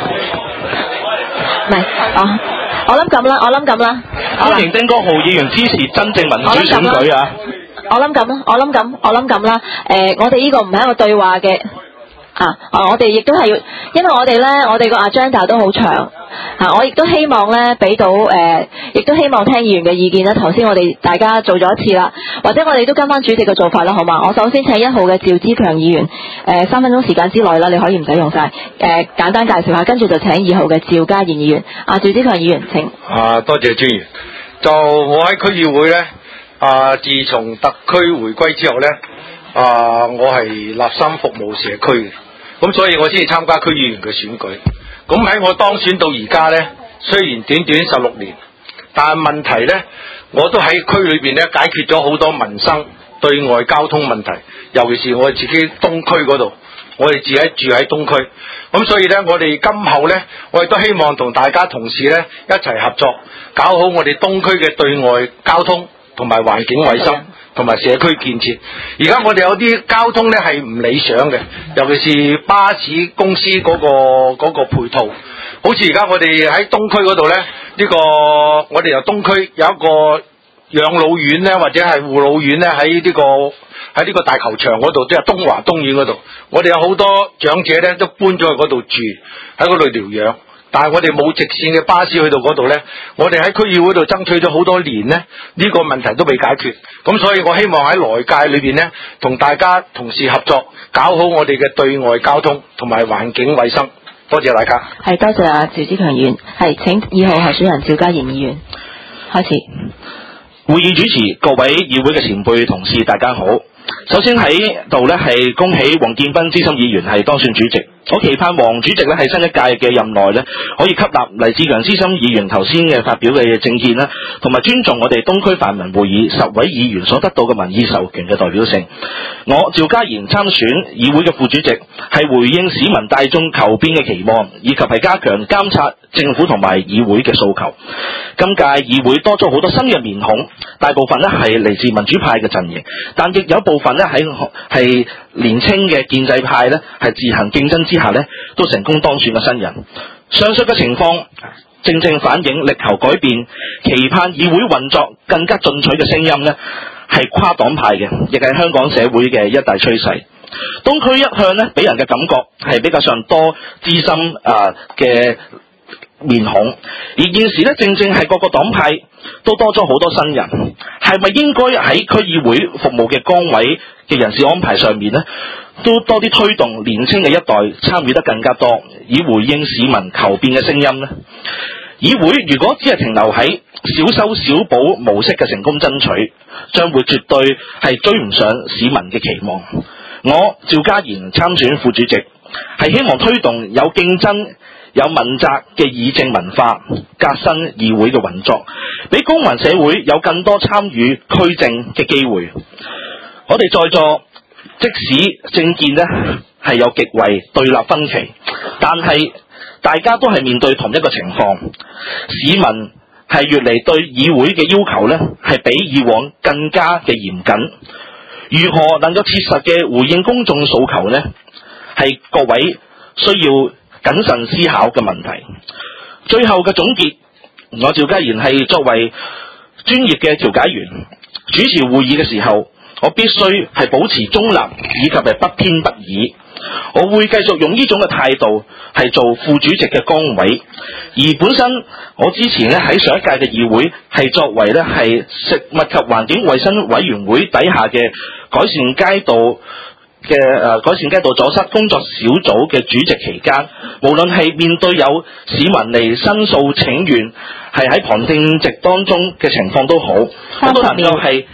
唔係我諗咁啦。 歡迎丁國浩議員支持真正民主選舉啊！ 我諗咁啦。我哋呢個唔係一個對話嘅。我哋亦都係要，因為我哋個 agenda 都好長我亦都希望咧俾到亦都希望聽議員嘅意見啦。頭先我哋大家做咗一次啦，或者我哋都跟翻主席嘅做法啦，好嘛？我首先請1號嘅趙之強議員，3分鐘時間之內啦，你可以唔使用晒，簡單介紹下，跟住就請2號嘅趙家賢議員。趙之強議員請。 多謝專員。就我喺區議會咧，自從特區回歸之後咧，我係立心服務社區嘅。咁所以我先至參加區議員嘅選舉。咁喺我當選到而家呢，雖然短短16年，但係問題呢，我都喺區裏邊呢解決咗好多民生對外交通問題，尤其是我自己東區嗰度，我哋住喺東區。咁所以呢，我哋今後呢，我亦都希望同大家同事呢一齊合作，搞好我哋東區嘅對外交通同埋環境衛生。同埋社區建設，而家我哋有啲交通咧係唔理想嘅，尤其是巴士公司嗰個配套。好似而家我哋喺東區嗰度咧，我哋由東區有一個養老院咧，或者係護老院咧，喺呢個大球場嗰度，即係東華東院嗰度，我哋有好多長者咧都搬咗去嗰度住，喺嗰度療養。但係我哋冇直線嘅巴士去到嗰度呢，我哋喺區議會度爭取咗好多年呢，呢個問題都未解決。咁所以我希望喺來屆裏邊呢，同大家同事合作，搞好我哋嘅對外交通同埋環境衛生。多謝大家。係，多謝趙之強議員。係，請2號候選人趙家賢議員開始。 會議主持、各位議會嘅前輩同事，大家好。首先喺度呢，係恭喜黃建斌資深議員係當選主席。我期盼黃主席呢，喺新一屆嘅任內呢，可以吸納黎志強資深議員頭先嘅發表嘅政見啦，同埋尊重我哋東區泛民會議10位議員所得到嘅民意授權嘅代表性。我趙家賢參選議會嘅副主席，係回應市民大眾求變嘅期望，以及係加強監察政府同埋議會嘅訴求。今屆議會多咗好多新嘅面孔，大部分呢係嚟自民主派嘅陣營，但亦有部分呢係年青嘅建制派呢，係自行競爭之下呢，都成功當選嘅新人。上述嘅情況正正反映力求改變、期盼議會運作更加進取嘅聲音呢，係跨黨派嘅，亦係香港社會嘅一大趨勢。東區一向呢，俾人嘅感覺係比較上多資深嘅面孔，而現時呢，正正係各個黨派都多咗好多新人，係咪應該喺區議會服務嘅崗位嘅人事安排上面呢，都多啲推動年輕嘅一代參與得更加多，以回應市民求變嘅聲音呢？議會如果只係停留喺小修小補模式嘅成功爭取，將會絕對係追唔上市民嘅期望。我趙家賢參選副主席，係希望推動有競爭、有問責嘅議政文化，革新議會嘅運作，俾公民社會有更多參與區政嘅機會。我哋在座即使政見呢係有極為對立分歧，但係大家都係面對同一個情況，市民係越嚟對議會嘅要求呢係比以往更加嘅嚴謹。如何能夠切實嘅回應公眾訴求呢？係各位需要謹慎思考嘅問題。最後嘅總結，我趙家賢係作為專業嘅調解員，主持會議嘅時候，我必須係保持中立以及係不偏不倚。我會繼續用呢種嘅態度係做副主席嘅崗位，而本身我之前咧喺上一屆嘅議會係作為咧係食物及環境衛生委員會底下嘅改善街道阻塞工作小組嘅主席期間，無論係面對有市民嚟申訴請願，係喺旁聽席當中嘅情況都好，我都能夠係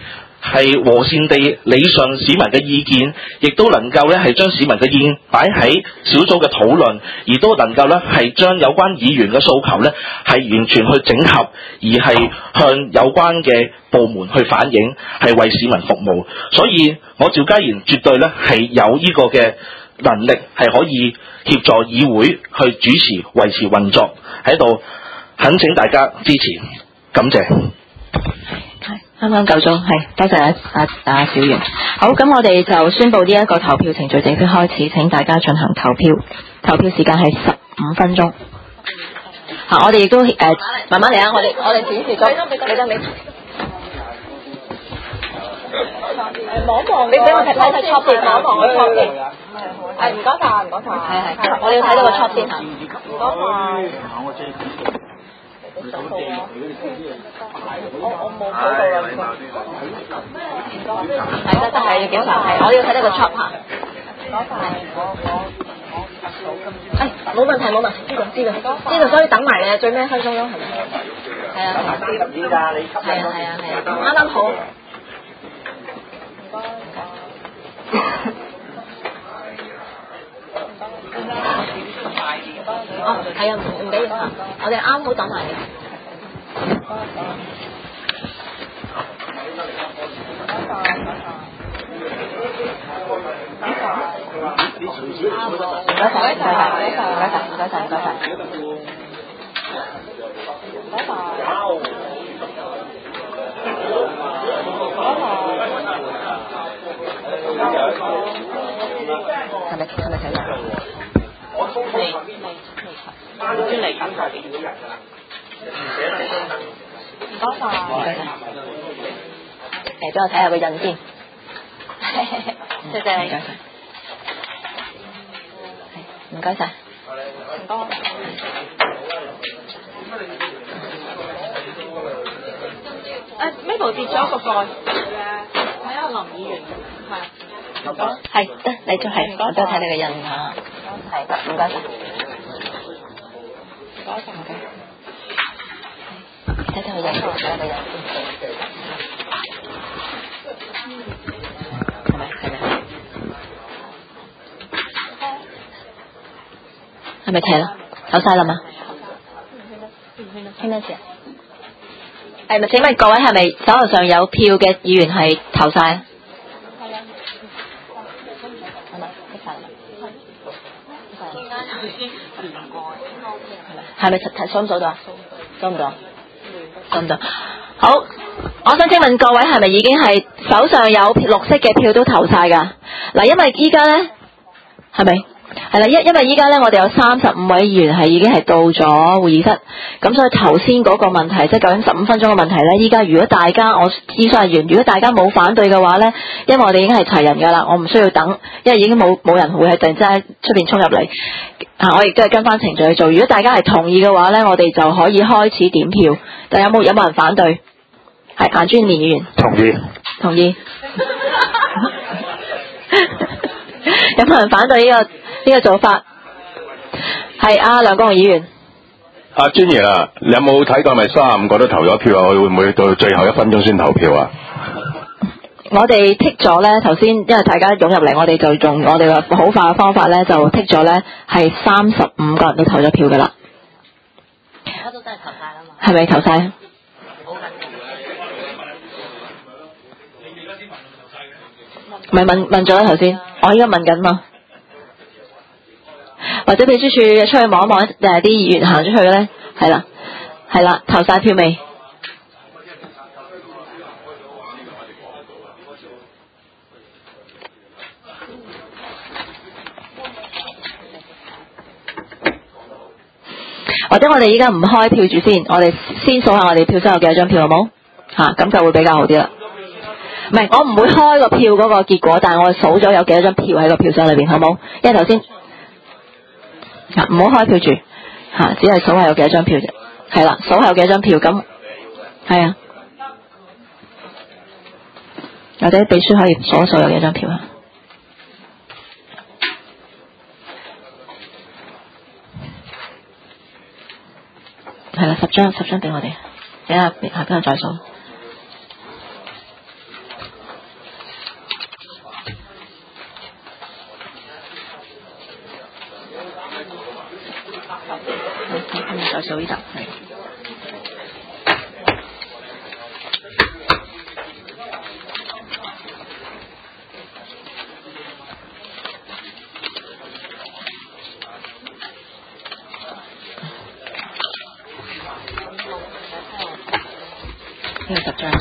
係和善地理順市民嘅意見，亦都能夠咧係將市民嘅意見擺喺小組嘅討論，而都能夠咧係將有關議員嘅訴求咧係完全去整合，而係向有關嘅部門去反映，係為市民服務。所以我趙家賢絕對咧係有呢個嘅能力，係可以協助議會去主持維持運作，喺度懇請大家支持，感謝。 啱啱夠鐘，係多謝阿小袁。好，咁我哋就宣布呢一個投票程序正式開始，請大家進行投票。投票時間係15分鐘。我哋亦都慢慢嚟啊！我哋展示咗，俾得你。望望，你俾我睇睇錯先，望望個錯先。唔該晒，唔該晒。係，我哋要睇到個錯先嚇。唔該晒。我冇睇到啦，係要檢查，係我要睇到個 chop 嚇。唔該晒，冇問題冇問題，知道，所以等埋你最尾1分鐘咯，係咪？係啊，啱啱好。係啊，唔緊要嚇，我哋啱好等埋你。係咪睇到？專嚟緊嗰邊。唔該晒。俾我睇下個印先。謝謝你。唔該晒。唔該。Mabel 跌咗個蓋。睇下林議員。係得，你就係，我都睇你個印嚇。係得，唔該晒。唔該晒。睇睇佢印，睇下佢印。係咪睇啦？投晒啦嘛？聽多次啊？咪請問各位係咪手頭上有票嘅議員係投晒啊？係咪數唔數到啊？數唔到？數唔到。好，我想請問各位係咪已經係手上有綠色嘅票都投晒㗎？嗱，因為依家咧係咪？係啦，因為依家咧，我哋有35位議員係已經係到咗會議室，咁所以頭先嗰個問題，即係究竟15分鐘嘅問題咧，依家如果大家我諮詢完，如果大家冇反對嘅話咧，因為我哋已經係齊人㗎啦，我唔需要等，因為已經冇人會係突然之間出邊衝入嚟，我亦都係跟翻程序去做。如果大家係同意嘅話咧，我哋就可以開始點票。但有冇人反對？係顏專連議員。同意。有冇人反對呢個做法？係梁國雄議員。 阿專員啊，你有冇睇過咪35個都投咗票啊？會唔會到最後1分鐘先投票啊？ 我哋剔咗咧，頭先因為大家湧入嚟，我哋就用我哋嘅好快嘅方法咧，就剔咗咧係35個人都投咗票噶啦。而家都真係投晒啦嘛？係咪投晒？咪問咗啦頭先，我依家問緊嘛。或者秘書處出去望一望，啲議員行出去咧，係啦，投晒票未？或者我哋依家唔開票住先，我哋先數下我哋票箱有幾多張票好冇？咁就會比較好啲啦。唔係，我唔會開個票嗰個結果，但係我數咗有幾多張票喺個票箱裏邊，好冇？因為頭先唔好開票住，只係數下有幾多張票啫。係啦，數下有幾多張票，咁係啊。或者秘書可以數一數有幾多張票啊？係啦，10張俾我哋，等下邊個再數。 再數呢度。呢個10張。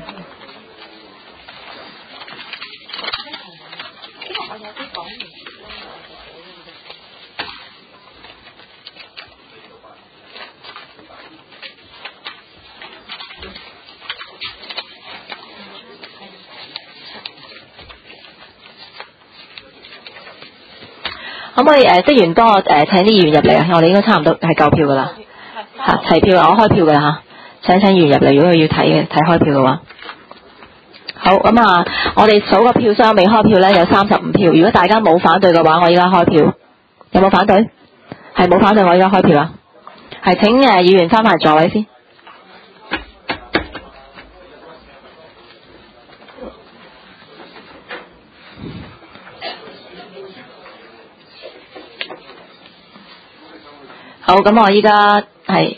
可唔可以職員幫我請啲議員入嚟啊？我哋應該差唔多係夠票噶啦，齊票啊！我開票噶啦請議員入嚟，如果佢要睇開票嘅話。好咁啊！我哋數個票箱未開票呢，有35票。如果大家冇反對嘅話，我依家開票。有冇反對？係冇反對，我依家開票啊！係請議員翻返嚟座位先。好，咁我依家係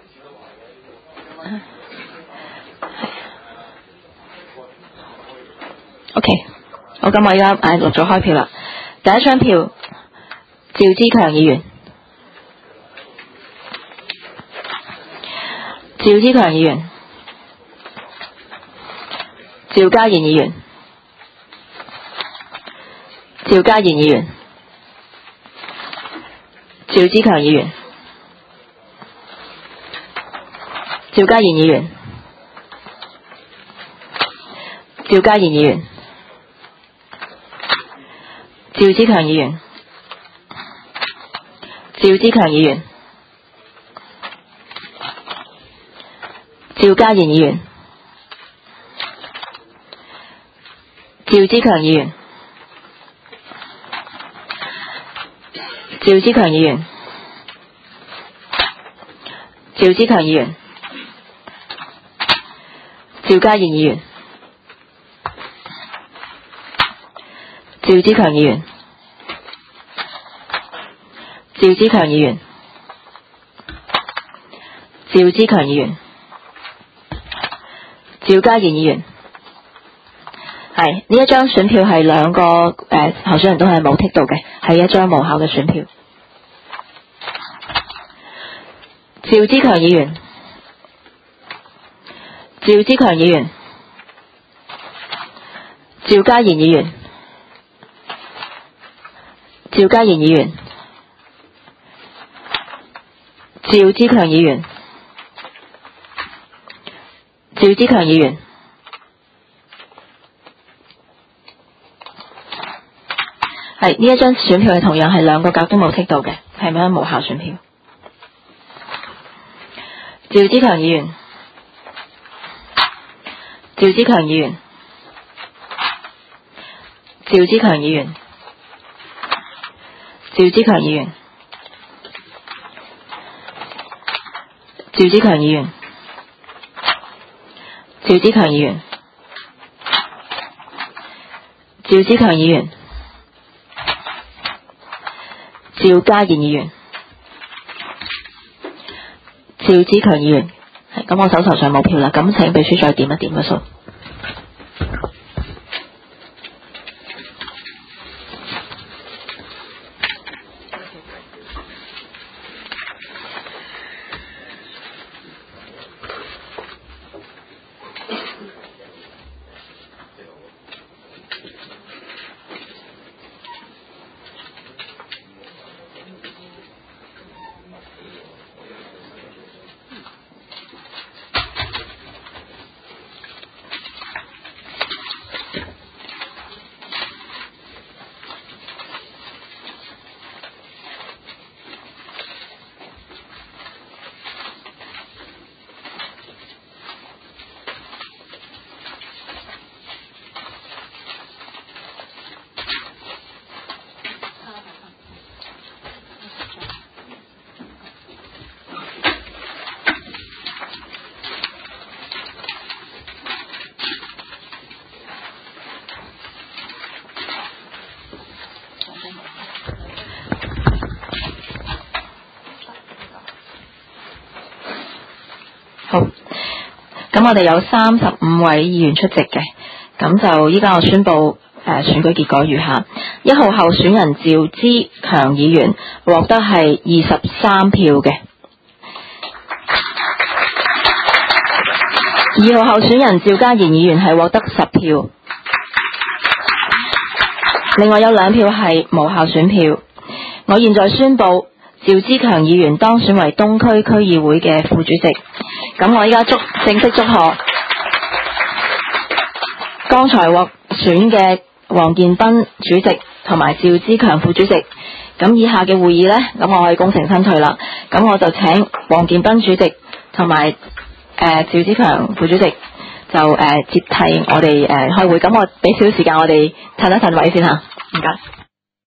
OK。好，咁我依家錄咗開票啦。第一張票，趙之強議員。趙之強議員。趙家賢議員。趙家賢議員。趙之強議員。趙家賢議員。趙家賢議員。趙之強議員。趙之強議員。趙家賢議員。趙之強議員。趙之強議員。趙之強議員。趙家賢議員。趙之強議員。趙之強議員。趙之強議員。趙家賢議員。係呢一張選票係兩個候選人都係冇剔到嘅，係一張無效嘅選票。趙之強議員。趙之強議員。趙家賢議員。趙家賢議員。趙之強議員。趙之強議員。係呢一張選票係同樣係兩個格都冇剔到嘅，係咪無效選票？趙之強議員。趙之強議員。趙之強議員。趙之強議員。趙之強議員。趙之強議員。趙之強議員。趙家賢議員。趙之強議員。係咁，我手頭上冇票啦，咁請秘書再點一點個數。 咁我哋有35位議員出席嘅，咁就依家我宣布選舉結果如下：1號候選人趙之強議員獲得係23票嘅，2號候選人趙家賢議員係獲得10票，另外有2票係無效選票。我現在宣布趙之強議員當選為東區區議會嘅副主席。咁我依家正式祝賀剛才獲選嘅黃建斌主席同埋趙之強副主席。咁以下嘅會議呢，咁我可以功成身退啦。咁我就請黃建斌主席同埋趙之強副主席就接替我哋開會。咁我俾少少時間我哋褪一褪位先吓，唔該。